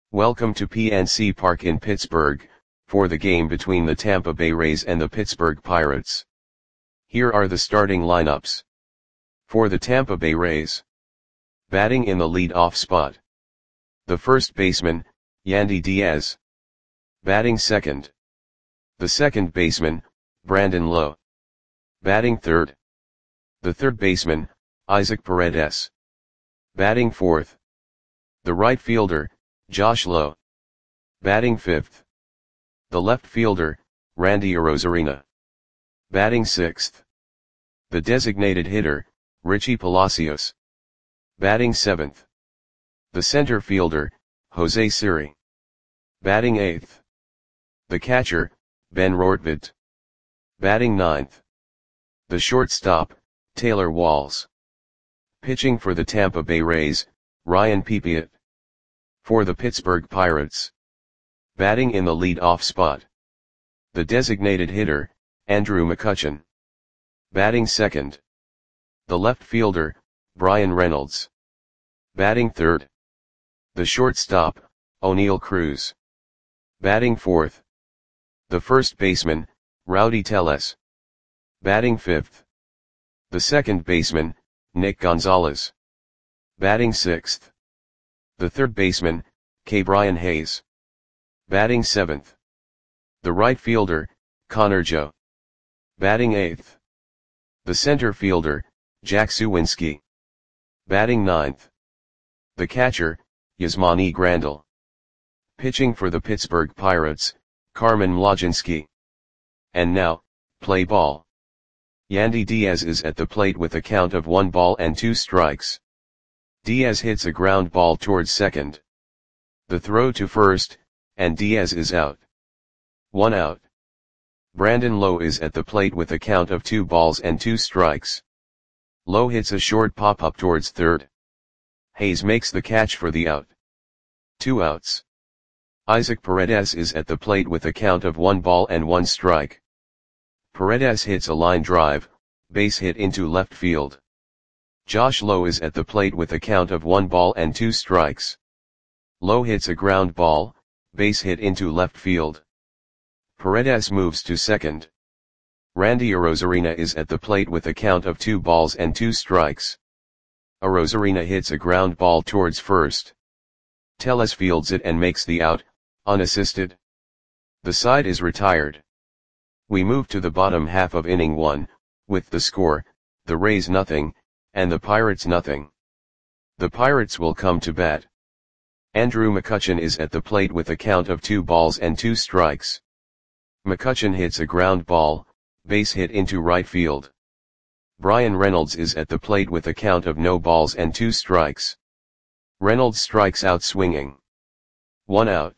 Welcome to PNC Park in Pittsburgh, for the game between the Tampa Bay Rays and the Pittsburgh Pirates. Here are the starting lineups. For the Tampa Bay Rays. Batting in the lead-off spot. The first baseman, Yandy Diaz. Batting second. The second baseman, Brandon Lowe. Batting third. The third baseman, Isaac Paredes. Batting fourth. The right fielder, Josh Lowe. Batting fifth. The left fielder, Randy Arozarena. Batting sixth. The designated hitter, Richie Palacios. Batting seventh. The center fielder, Jose Siri. Batting eighth. The catcher, Ben Rortvedt. Batting ninth. The shortstop, Taylor Walls. Pitching for the Tampa Bay Rays, Ryan Pepiot. For the Pittsburgh Pirates. Batting in the lead-off spot. The designated hitter, Andrew McCutchen. Batting second. The left fielder, Bryan Reynolds. Batting third. The shortstop, Oneil Cruz. Batting fourth. The first baseman, Rowdy Tellez. Batting fifth. The second baseman, Nick Gonzalez. Batting sixth. The third baseman, Ke'Bryan Hayes. Batting seventh. The right fielder, Connor Joe. Batting eighth. The center fielder, Jack Suwinski. Batting ninth. The catcher, Yasmani Grandal. Pitching for the Pittsburgh Pirates, Carmen Mlodzinski. And now, play ball. Yandy Diaz is at the plate with a count of 1 ball and 2 strikes. Diaz hits a ground ball towards second. The throw to first, and Diaz is out. 1 out. Brandon Lowe is at the plate with a count of 2 balls and 2 strikes. Lowe hits a short pop-up towards third. Hayes makes the catch for the out. 2 outs. Isaac Paredes is at the plate with a count of 1 ball and 1 strike. Paredes hits a line drive, base hit into left field. Josh Lowe is at the plate with a count of 1 ball and 2 strikes. Lowe hits a ground ball, base hit into left field. Paredes moves to second. Randy Arozarena is at the plate with a count of 2 balls and 2 strikes. Arozarena hits a ground ball towards first. Tellez fields it and makes the out, unassisted. The side is retired. We move to the bottom half of inning 1, with the score, the Rays nothing, and the Pirates nothing. The Pirates will come to bat. Andrew McCutchen is at the plate with a count of 2 balls and 2 strikes. McCutchen hits a ground ball, base hit into right field. Bryan Reynolds is at the plate with a count of no balls and 2 strikes. Reynolds strikes out swinging. 1 out.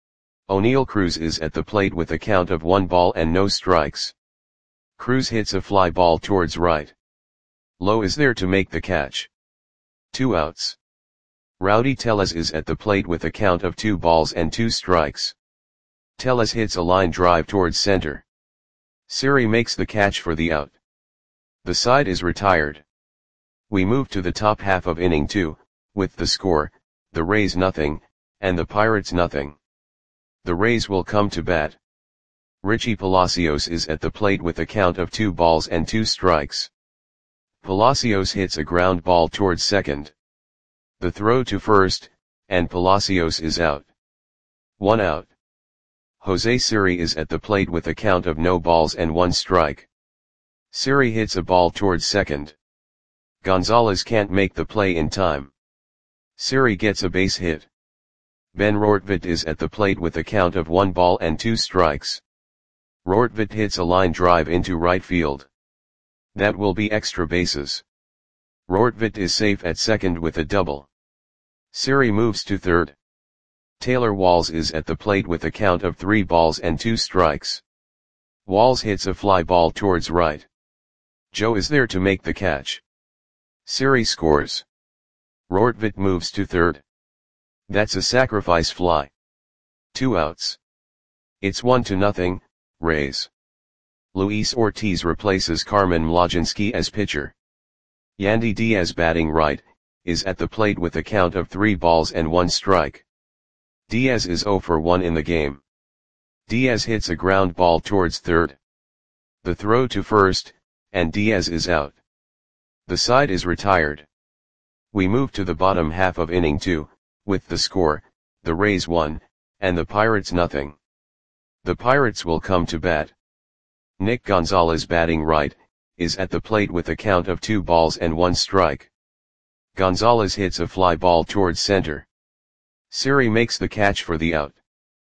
Oneil Cruz is at the plate with a count of 1 ball and no strikes. Cruz hits a fly ball towards right. Lowe is there to make the catch. 2 outs. Rowdy Tellez is at the plate with a count of 2 balls and 2 strikes. Tellez hits a line drive towards center. Siri makes the catch for the out. The side is retired. We move to the top half of inning 2, with the score, the Rays nothing, and the Pirates nothing. The Rays will come to bat. Richie Palacios is at the plate with a count of 2 balls and 2 strikes. Palacios hits a ground ball towards second. The throw to first, and Palacios is out. 1 out. Jose Siri is at the plate with a count of no balls and 1 strike. Siri hits a ball towards second. Gonzalez can't make the play in time. Siri gets a base hit. Ben Rortvedt is at the plate with a count of 1 ball and 2 strikes. Rortvedt hits a line drive into right field. That will be extra bases. Rortvedt is safe at second with a double. Siri moves to third. Taylor Walls is at the plate with a count of 3 balls and 2 strikes. Walls hits a fly ball towards right. Joe is there to make the catch. Siri scores. Rortvedt moves to third. That's a sacrifice fly. 2 outs. It's 1-0, Rays. Luis Ortiz replaces Carmen Mlodzinski as pitcher. Yandy Diaz batting right, is at the plate with a count of 3 balls and 1 strike. Diaz is 0 for 1 in the game. Diaz hits a ground ball towards third. The throw to first, and Diaz is out. The side is retired. We move to the bottom half of inning 2, with the score, the Rays 1, and the Pirates nothing. The Pirates will come to bat. Nick Gonzalez, batting right, is at the plate with a count of 2 balls and 1 strike. Gonzalez hits a fly ball towards center. Siri makes the catch for the out.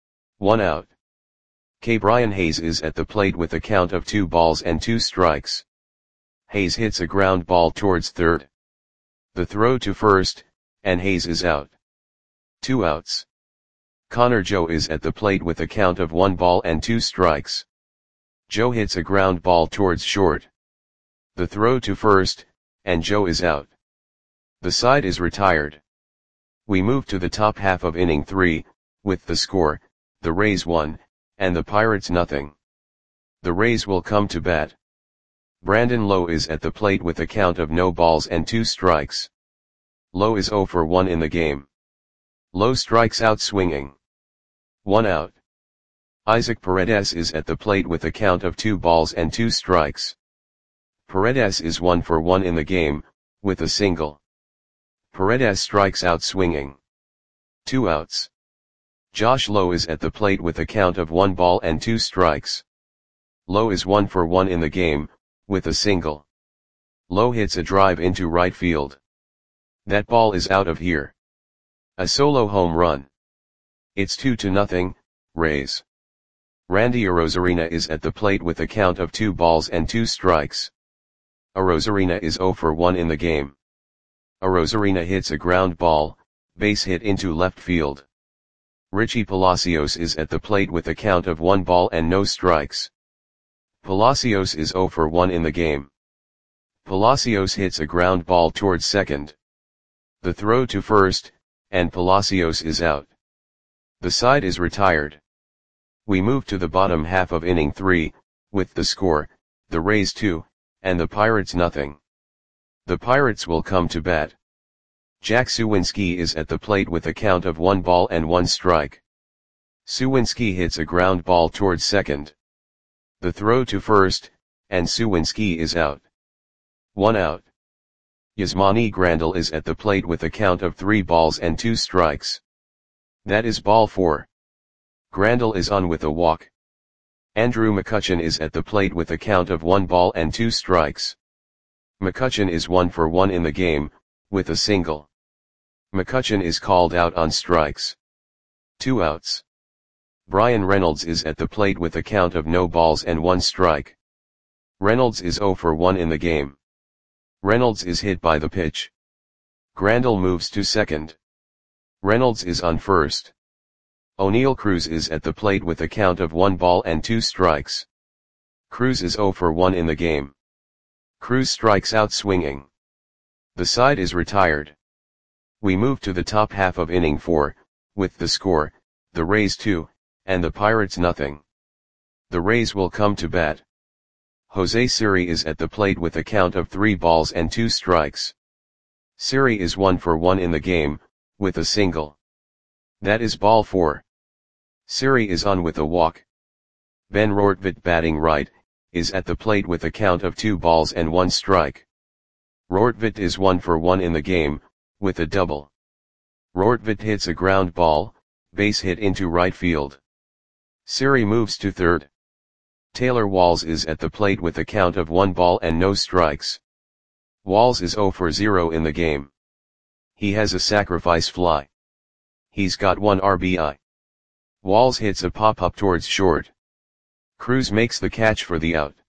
1 out. Brian Hayes is at the plate with a count of 2 balls and 2 strikes. Hayes hits a ground ball towards third. The throw to first, and Hayes is out. 2 outs. Connor Joe is at the plate with a count of 1 ball and 2 strikes. Joe hits a ground ball towards short. The throw to first, and Joe is out. The side is retired. We move to the top half of inning 3, with the score, the Rays 1, and the Pirates nothing. The Rays will come to bat. Brandon Lowe is at the plate with a count of no balls and 2 strikes. Lowe is 0 for 1 in the game. Lowe strikes out swinging. 1 out. Isaac Paredes is at the plate with a count of 2 balls and 2 strikes. Paredes is 1 for 1 in the game, with a single. Paredes strikes out swinging. 2 outs. Josh Lowe is at the plate with a count of 1 ball and 2 strikes. Lowe is 1 for 1 in the game, with a single. Lowe hits a drive into right field. That ball is out of here. A solo home run. It's 2-0, Rays. Randy Arozarena is at the plate with a count of 2 balls and 2 strikes. Arozarena is 0 for 1 in the game. Arozarena hits a ground ball, base hit into left field. Richie Palacios is at the plate with a count of 1 ball and no strikes. Palacios is 0 for 1 in the game. Palacios hits a ground ball towards second. The throw to first, and Palacios is out. The side is retired. We move to the bottom half of inning 3, with the score, the Rays 2, and the Pirates nothing. The Pirates will come to bat. Jack Suwinski is at the plate with a count of 1 ball and 1 strike. Suwinski hits a ground ball towards second. The throw to first, and Suwinski is out. 1 out. Yasmani Grandal is at the plate with a count of 3 balls and 2 strikes. That is ball 4. Grandal is on with a walk. Andrew McCutchen is at the plate with a count of 1 ball and 2 strikes. McCutchen is 1 for 1 in the game, with a single. McCutchen is called out on strikes. 2 outs. Brian Reynolds is at the plate with a count of no balls and 1 strike. Reynolds is 0 for 1 in the game. Reynolds is hit by the pitch. Grandal moves to second. Reynolds is on first. O'Neal Cruz is at the plate with a count of 1 ball and 2 strikes. Cruz is 0 for 1 in the game. Cruz strikes out swinging. The side is retired. We move to the top half of inning 4, with the score, the Rays 2, and the Pirates nothing. The Rays will come to bat. Jose Siri is at the plate with a count of 3 balls and 2 strikes. Siri is 1 for 1 in the game, with a single. That is ball 4. Siri is on with a walk. Ben Rortvedt, batting right, is at the plate with a count of 2 balls and 1 strike. Rortvedt is 1 for 1 in the game, with a double. Rortvedt hits a ground ball, base hit into right field. Siri moves to third. Taylor Walls is at the plate with a count of 1 ball and no strikes. Walls is 0 for 0 in the game. He has a sacrifice fly. He's got 1 RBI. Walls hits a pop-up towards short. Cruz makes the catch for the out.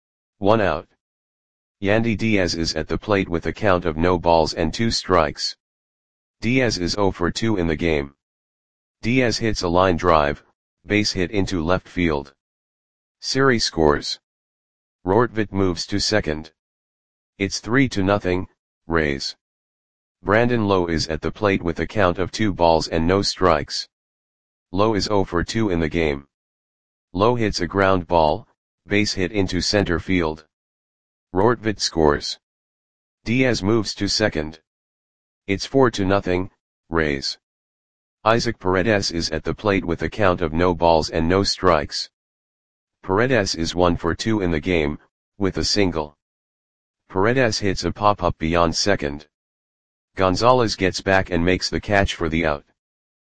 1 out. Yandy Diaz is at the plate with a count of no balls and 2 strikes. Diaz is 0 for 2 in the game. Diaz hits a line drive, base hit into left field. Siri scores. Rortvedt moves to second. It's 3-0, Rays. Brandon Lowe is at the plate with a count of 2 balls and no strikes. Lowe is 0 for 2 in the game. Lowe hits a ground ball, base hit into center field. Rortvedt scores. Diaz moves to second. It's 4-0, Rays. Isaac Paredes is at the plate with a count of no balls and no strikes. Paredes is 1 for 2 in the game, with a single. Paredes hits a pop-up beyond second. Gonzalez gets back and makes the catch for the out.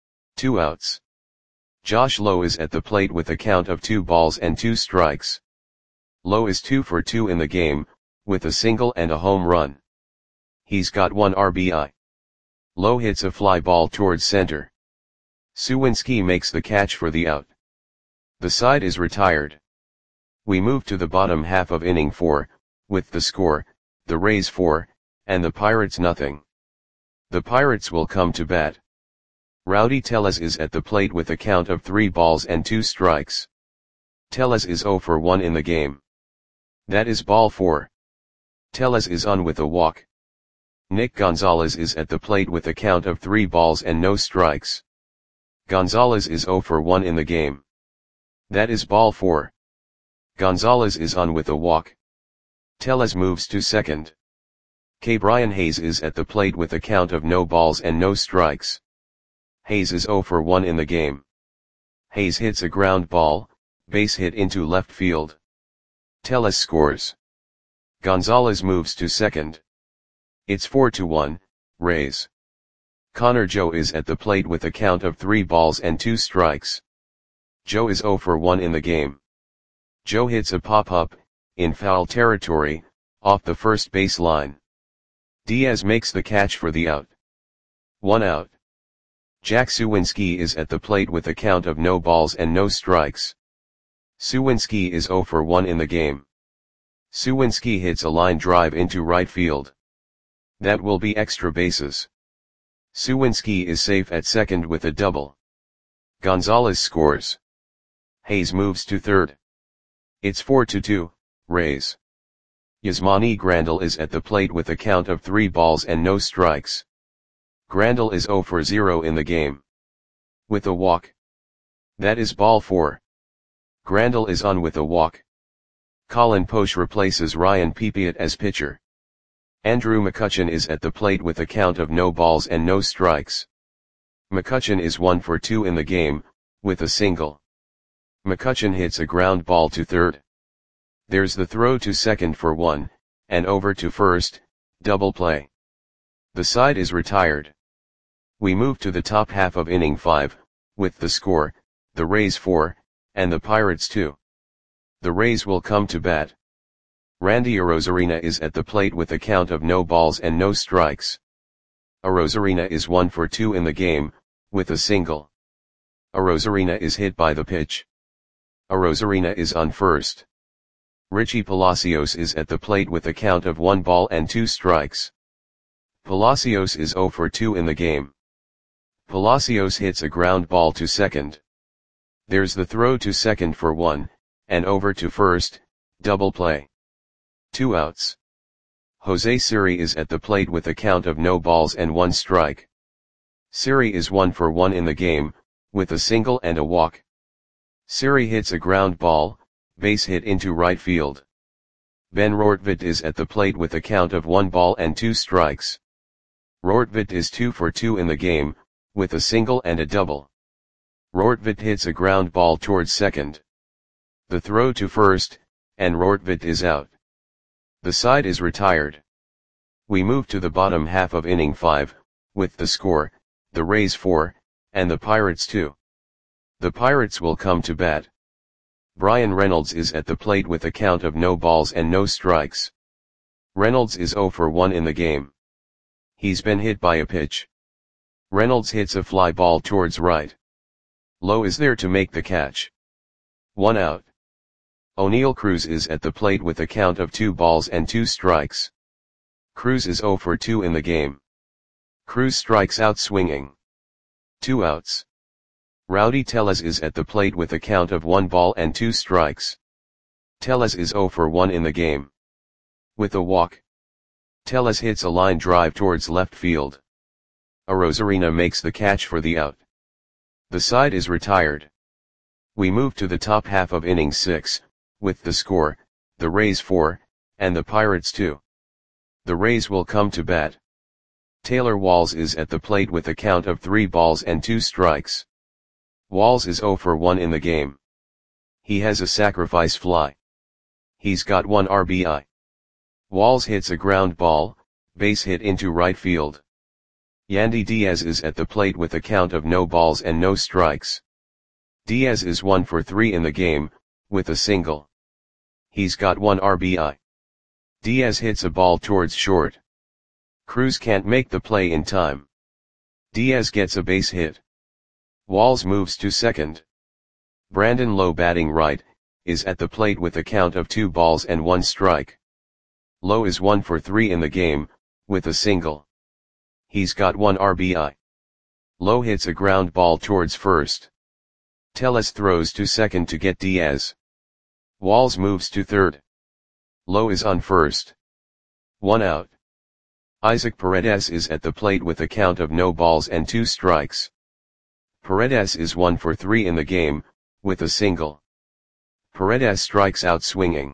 2 outs. Josh Lowe is at the plate with a count of 2 balls and 2 strikes. Lowe is 2 for 2 in the game, with a single and a home run. He's got 1 RBI. Lowe hits a fly ball towards center. Suwinski makes the catch for the out. The side is retired. We move to the bottom half of inning 4, with the score, the Rays 4, and the Pirates nothing. The Pirates will come to bat. Rowdy Tellez is at the plate with a count of 3 balls and 2 strikes. Tellez is 0 for 1 in the game. That is ball 4. Tellez is on with a walk. Nick Gonzalez is at the plate with a count of 3 balls and no strikes. Gonzalez is 0 for 1 in the game. That is ball 4. Gonzalez is on with a walk. Tellez moves to second. Brian Hayes is at the plate with a count of no balls and no strikes. Hayes is 0 for 1 in the game. Hayes hits a ground ball, base hit into left field. Tellez scores. Gonzalez moves to second. It's 4-1, Rays. Connor Joe is at the plate with a count of 3 balls and 2 strikes. Joe is 0 for 1 in the game. Joe hits a pop-up, in foul territory, off the first base line. Diaz makes the catch for the out. 1 out. Jack Suwinski is at the plate with a count of no balls and no strikes. Suwinski is 0 for 1 in the game. Suwinski hits a line drive into right field. That will be extra bases. Suwinski is safe at second with a double. Gonzalez scores. Hayes moves to third. It's 4-2, Rays. Yasmani Grandal is at the plate with a count of 3 balls and no strikes. Grandal is 0 for 0 in the game. With a walk. That is ball 4. Grandal is on with a walk. Colin Poche replaces Ryan Pepiot as pitcher. Andrew McCutchen is at the plate with a count of no balls and no strikes. McCutchen is 1 for 2 in the game, with a single. McCutchen hits a ground ball to third. There's the throw to second for 1, and over to first, double play. The side is retired. We move to the top half of inning 5, with the score, the Rays 4, and the Pirates 2. The Rays will come to bat. Randy Arozarena is at the plate with a count of no balls and no strikes. Arozarena is 1 for 2 in the game, with a single. Arozarena is hit by the pitch. Arozarena is on first. Richie Palacios is at the plate with a count of 1 ball and 2 strikes. Palacios is 0 for 2 in the game. Palacios hits a ground ball to second. There's the throw to second for 1, and over to first, double play. 2 outs. Jose Siri is at the plate with a count of no balls and 1 strike. Siri is 1 for 1 in the game, with a single and a walk. Siri hits a ground ball, base hit into right field. Ben Rortvedt is at the plate with a count of 1 ball and 2 strikes. Rortvedt is 2 for 2 in the game, with a single and a double. Rortvedt hits a ground ball towards second. The throw to first, and Rortvedt is out. The side is retired. We move to the bottom half of inning 5, with the score, the Rays 4, and the Pirates 2. The Pirates will come to bat. Brian Reynolds is at the plate with a count of no balls and no strikes. Reynolds is 0 for 1 in the game. He's been hit by a pitch. Reynolds hits a fly ball towards right. Lowe is there to make the catch. 1 out. O'Neal Cruz is at the plate with a count of 2 balls and 2 strikes. Cruz is 0 for 2 in the game. Cruz strikes out swinging. 2 outs. Rowdy Tellez is at the plate with a count of 1 ball and 2 strikes. Tellez is 0 for 1 in the game. With a walk. Tellez hits a line drive towards left field. Arozarena makes the catch for the out. The side is retired. We move to the top half of inning 6, with the score, the Rays 4, and the Pirates 2. The Rays will come to bat. Taylor Walls is at the plate with a count of 3 balls and 2 strikes. Walls is 0 for 1 in the game. He has a sacrifice fly. He's got 1 RBI. Walls hits a ground ball, base hit into right field. Yandy Diaz is at the plate with a count of no balls and no strikes. Diaz is 1 for 3 in the game, with a single. He's got 1 RBI. Diaz hits a ball towards short. Cruz can't make the play in time. Diaz gets a base hit. Walls moves to second. Brandon Lowe, batting right, is at the plate with a count of 2 balls and 1 strike. Lowe is 1 for 3 in the game, with a single. He's got 1 RBI. Lowe hits a ground ball towards first. Tellez throws to second to get Diaz. Walls moves to third. Lowe is on first. 1 out. Isaac Paredes is at the plate with a count of no balls and 2 strikes. Paredes is 1 for 3 in the game, with a single. Paredes strikes out swinging.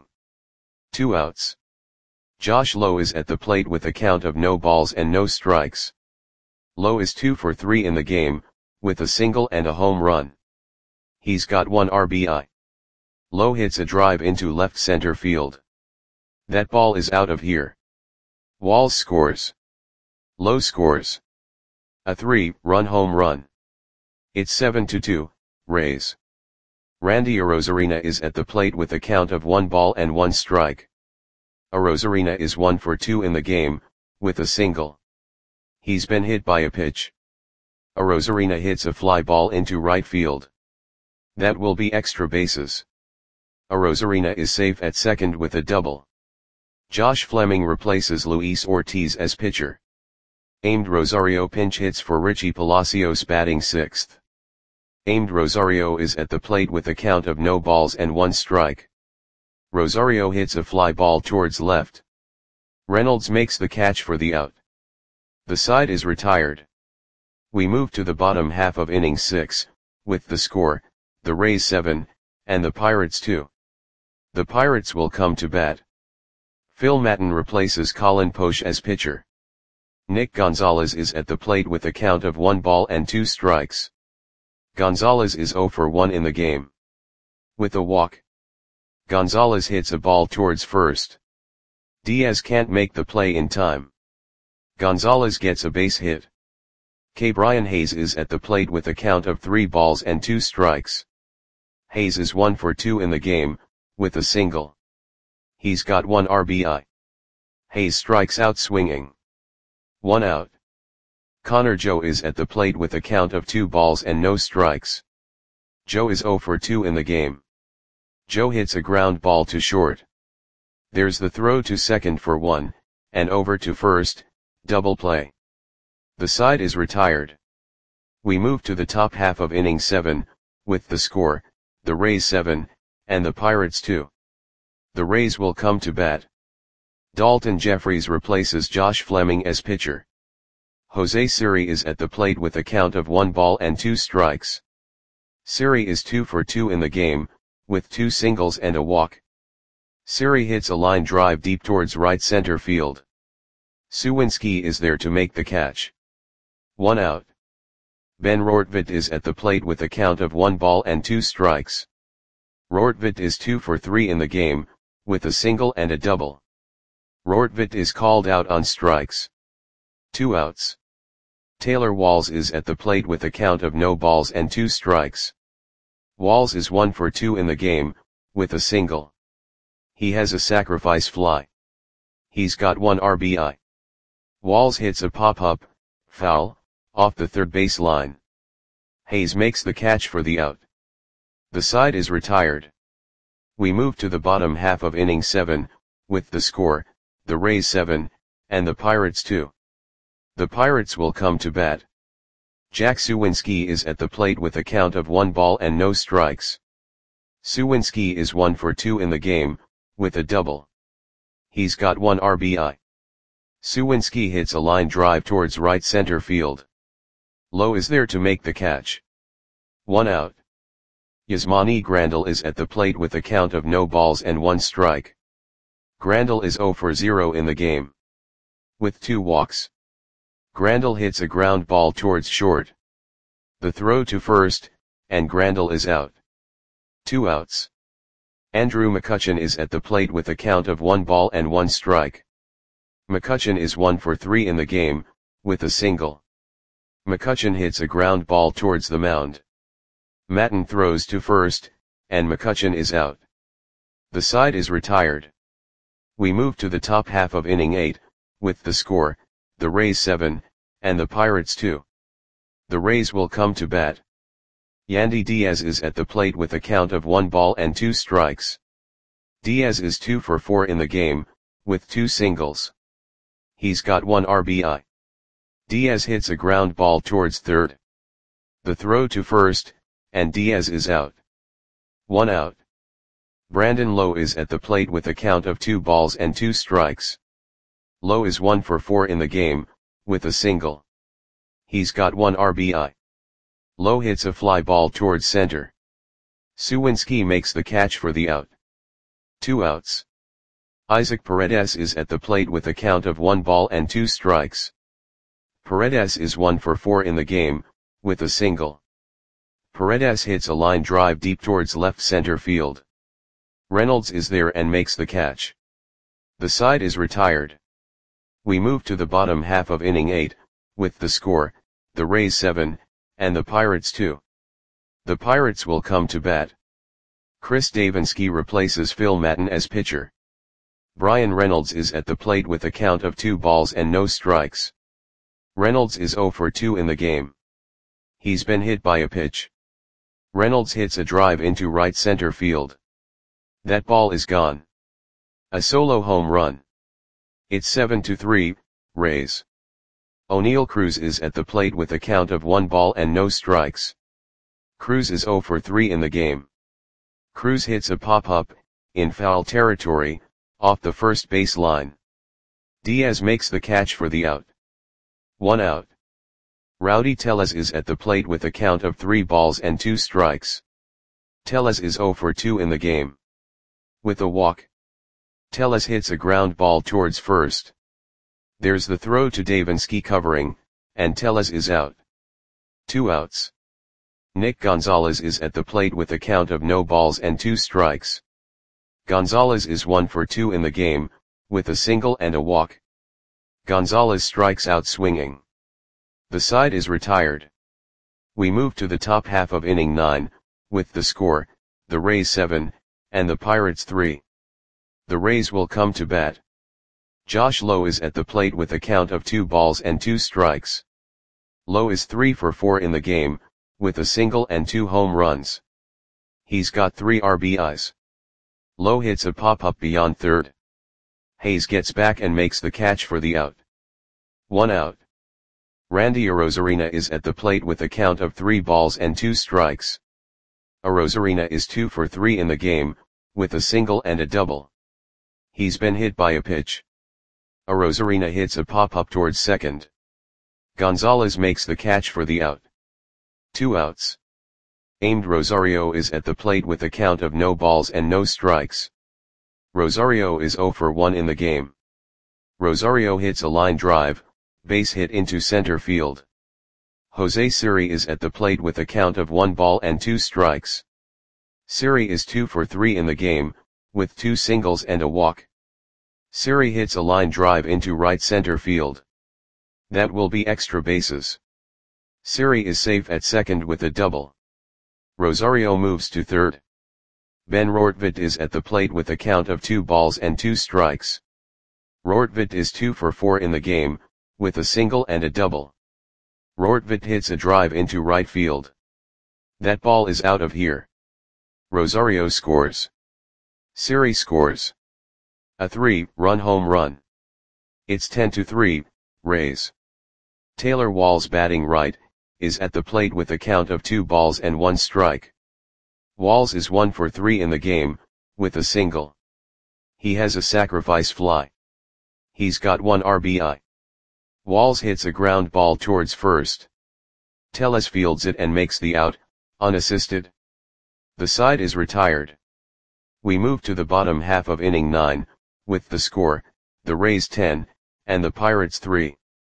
2 outs. Josh Lowe is at the plate with a count of no balls and no strikes. Lowe is 2 for 3 in the game, with a single and a home run. He's got 1 RBI. Lowe hits a drive into left center field. That ball is out of here. Walls scores. Lowe scores. A 3-run home run. It's 7-2, Rays. Randy Arozarena is at the plate with a count of 1 ball and 1 strike. Arozarena is 1 for 2 in the game, with a single. He's been hit by a pitch. Arozarena hits a fly ball into right field. That will be extra bases. Arozarena is safe at second with a double. Josh Fleming replaces Luis Ortiz as pitcher. Aimed Rosario pinch hits for Richie Palacios, batting sixth. Aimed Rosario is at the plate with a count of no balls and 1 strike. Rosario hits a fly ball towards left. Reynolds makes the catch for the out. The side is retired. We move to the bottom half of inning 6, with the score, the Rays 7, and the Pirates 2. The Pirates will come to bat. Phil Maton replaces Colin Poche as pitcher. Nick Gonzalez is at the plate with a count of 1 ball and 2 strikes. Gonzalez is 0 for 1 in the game. With a walk. Gonzalez hits a ball towards first. Diaz can't make the play in time. Gonzalez gets a base hit. Brian Hayes is at the plate with a count of 3 balls and 2 strikes. Hayes is 1 for 2 in the game, with a single. He's got 1 RBI. Hayes strikes out swinging. 1 out. Connor Joe is at the plate with a count of 2 balls and no strikes. Joe is 0 for 2 in the game. Joe hits a ground ball to short. There's the throw to second for 1, and over to first, double play. The side is retired. We move to the top half of inning 7, with the score, the Rays 7, and the Pirates 2. The Rays will come to bat. Dalton Jeffries replaces Josh Fleming as pitcher. Jose Siri is at the plate with a count of 1 ball and 2 strikes. Siri is 2 for 2 in the game, with 2 singles and a walk. Siri hits a line drive deep towards right center field. Suwinski is there to make the catch. 1 out. Ben Rortvedt is at the plate with a count of 1 ball and 2 strikes. Rortvedt is 2 for 3 in the game, with a single and a double. Rortvedt is called out on strikes. 2 outs. Taylor Walls is at the plate with a count of no balls and 2 strikes. Walls is 1 for 2 in the game, with a single. He has a sacrifice fly. He's got 1 RBI. Walls hits a pop-up, foul, off the third base line. Hayes makes the catch for the out. The side is retired. We move to the bottom half of inning 7, with the score, the Rays 7, and the Pirates 2. The Pirates will come to bat. Jack Suwinski is at the plate with a count of 1 ball and no strikes. Suwinski is 1 for 2 in the game, with a double. He's got 1 RBI. Suwinski hits a line drive towards right center field. Lowe is there to make the catch. 1 out. Yasmani Grandal is at the plate with a count of no balls and 1 strike. Grandal is 0 for 0 in the game. With 2 walks. Grandal hits a ground ball towards short. The throw to first, and Grandal is out. 2 outs. Andrew McCutchen is at the plate with a count of 1 ball and 1 strike. McCutchen is 1 for 3 in the game, with a single. McCutchen hits a ground ball towards the mound. Matten throws to first, and McCutchen is out. The side is retired. We move to the top half of inning 8, with the score, the Rays 7, and the Pirates 2. The Rays will come to bat. Yandy Diaz is at the plate with a count of 1 ball and 2 strikes. Diaz is 2 for 4 in the game, with 2 singles. He's got 1 RBI. Diaz hits a ground ball towards third. The throw to first, and Diaz is out. 1 out. Brandon Lowe is at the plate with a count of 2 balls and 2 strikes. Lowe is 1 for 4 in the game, with a single. He's got 1 RBI. Lowe hits a fly ball towards center. Suwinski makes the catch for the out. 2 outs. Isaac Paredes is at the plate with a count of 1 ball and 2 strikes. Paredes is 1 for 4 in the game, with a single. Paredes hits a line drive deep towards left center field. Reynolds is there and makes the catch. The side is retired. We move to the bottom half of inning 8, with the score, the Rays 7, and the Pirates 2. The Pirates will come to bat. Chris Davinsky replaces Phil Matten as pitcher. Brian Reynolds is at the plate with a count of 2 balls and no strikes. Reynolds is 0 for 2 in the game. He's been hit by a pitch. Reynolds hits a drive into right center field. That ball is gone. A solo home run. It's 7-3, Rays. O'Neal Cruz is at the plate with a count of 1 ball and no strikes. Cruz is 0 for 3 in the game. Cruz hits a pop-up, in foul territory, off the first base line. Diaz makes the catch for the out. 1 out. Rowdy Tellez is at the plate with a count of 3 balls and 2 strikes. Tellez is 0 for 2 in the game. With a walk. Tellez hits a ground ball towards first. There's the throw to Davinsky covering, and Tellez is out. 2 outs. Nick Gonzalez is at the plate with a count of no balls and 2 strikes. Gonzalez is 1 for 2 in the game, with a single and a walk. Gonzalez strikes out swinging. The side is retired. We move to the top half of inning 9, with the score, the Rays 7, and the Pirates 3. The Rays will come to bat. Josh Lowe is at the plate with a count of 2 balls and 2 strikes. Lowe is 3 for 4 in the game, with a single and 2 home runs. He's got 3 RBIs. Lowe hits a pop-up beyond third. Hayes gets back and makes the catch for the out. 1 out. Randy Arozarena is at the plate with a count of 3 balls and 2 strikes. Arozarena is 2 for 3 in the game, with a single and a double. He's been hit by a pitch. Arozarena hits a pop-up towards second. Gonzalez makes the catch for the out. 2 outs. Aimed Rosario is at the plate with a count of no balls and no strikes. Rosario is 0 for 1 in the game. Rosario hits a line drive, base hit into center field. Jose Siri is at the plate with a count of 1 ball and 2 strikes. Siri is 2 for 3 in the game, with 2 singles and a walk. Siri hits a line drive into right center field. That will be extra bases. Siri is safe at second with a double. Rosario moves to third. Ben Rortvedt is at the plate with a count of 2 balls and 2 strikes. Rortvedt is 2 for 4 in the game, with a single and a double. Rortvedt hits a drive into right field. That ball is out of here. Rosario scores. Siri scores. A 3-run home run. It's 10-3, Rays. Taylor Walls, batting right, is at the plate with a count of 2 balls and 1 strike. Walls is 1 for 3 in the game, with a single. He has a sacrifice fly. He's got 1 RBI. Walls hits a ground ball towards first. Tellez fields it and makes the out, unassisted. The side is retired. We move to the bottom half of inning 9, with the score, the Rays 10, and the Pirates 3.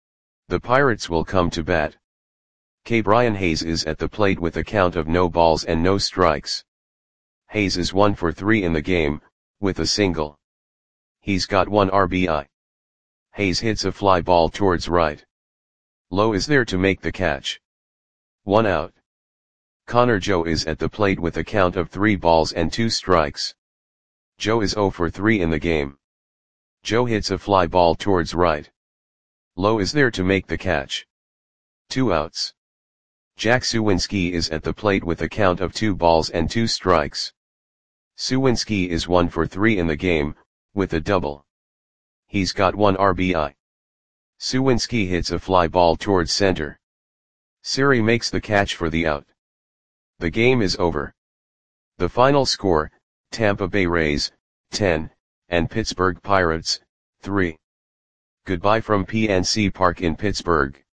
The Pirates will come to bat. Brian Hayes is at the plate with a count of no balls and no strikes. Hayes is 1 for 3 in the game, with a single. He's got 1 RBI. Hayes hits a fly ball towards right. Lowe is there to make the catch. 1 out. Connor Joe is at the plate with a count of 3 balls and 2 strikes. Joe is 0 for 3 in the game. Joe hits a fly ball towards right. Lowe is there to make the catch. 2 outs. Jack Suwinski is at the plate with a count of 2 balls and 2 strikes. Suwinski is 1 for 3 in the game, with a double. He's got 1 RBI. Suwinski hits a fly ball towards center. Siri makes the catch for the out. The game is over. The final score, Tampa Bay Rays, 10, and Pittsburgh Pirates, 3. Goodbye from PNC Park in Pittsburgh.